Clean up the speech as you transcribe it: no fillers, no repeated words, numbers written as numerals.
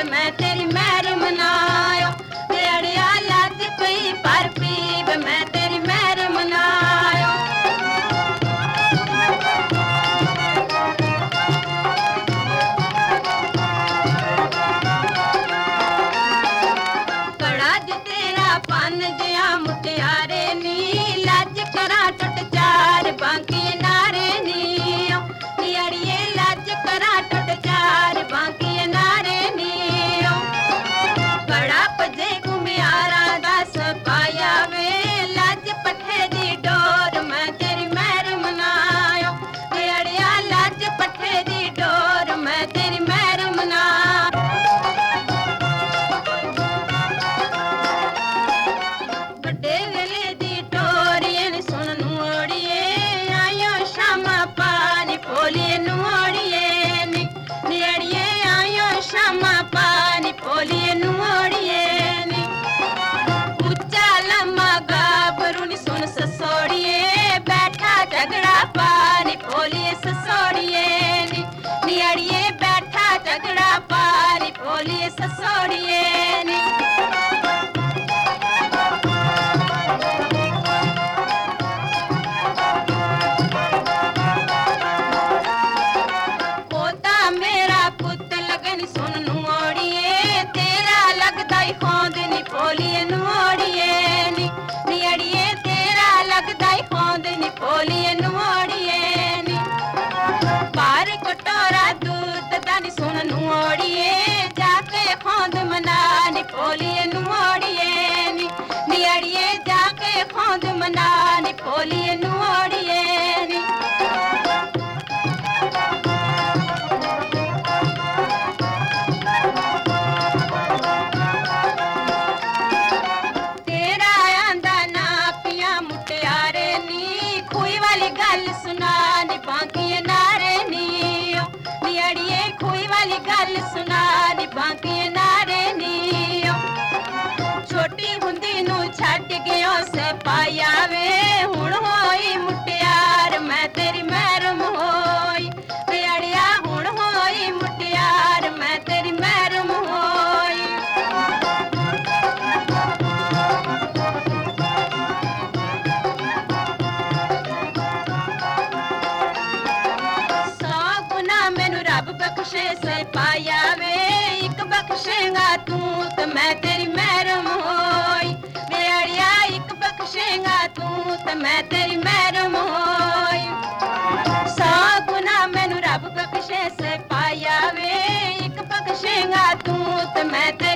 मैं तेरी मेहर मनायो अड़िया लज कोई पर पीब मैं तेरी मेहर मनायो कड़ा ज तेरा पन जया मुटियारे नी लज करा टुट चार बाकी नारे नी अड़िए लज करा टुट चार बाकी नारे नी बड़ा पजे घुमियारा दस पाया वे लज पठे दी डोर मैं तेरी मेहर मनायो अड़िया लज पठे दी डोर मैं तेरी मेहर मनायो बड़े वेले दी टोरियन सुन नूड़िए आयो शामा पानी पोलिए नूड़िए नियड़िए आयो शामा पानी पोलिए नूड़िए ऊंचा लम्मा गाबरुनी सुन ससोड़िए बैठा झगड़ा पानी पोलिए ससोड़िए नियड़िए बैठा झगड़ा पानी पोलिए ससोड़िए पोता मेरा पुत लगन सुन नूड़िए तेरा लगदा ही खोंद नी पोलिए नूड़िए नियड़िए तेरा लगदा ही खोंद नी पोलिए नूड़िए पार कटोरा दूध दानी सुन नूड़िए जाके खोंद मना नी पोलिए नूड़िए नियड़िए जाके खोंद मना नी पोलिए नूड़िए तेरा आंदा ना पिया मुटियारे नी खुई वाली गल सुना नी बाकी नारे नी नियड़िए खुई वाली गल सुना नी बाकी नारे नी छोटी हुंदी नू छट गयो से पाया वे हुण होई मुटियार मैं तेरी महरम होई अड़िया हुण होई मुटियार मैं तेरी महरम होई सौ गुना मैनू रब बख्शे से पाया वे एक बख्शेगा तू तो मैं तेरी महरम होई वे अड़िया एक बख्शेगा तू तो मैं तेरी महरम होई सौ गुना मैनू रब बख्शे से पाया वे एक बख्शेगा तू तो मैं तेरी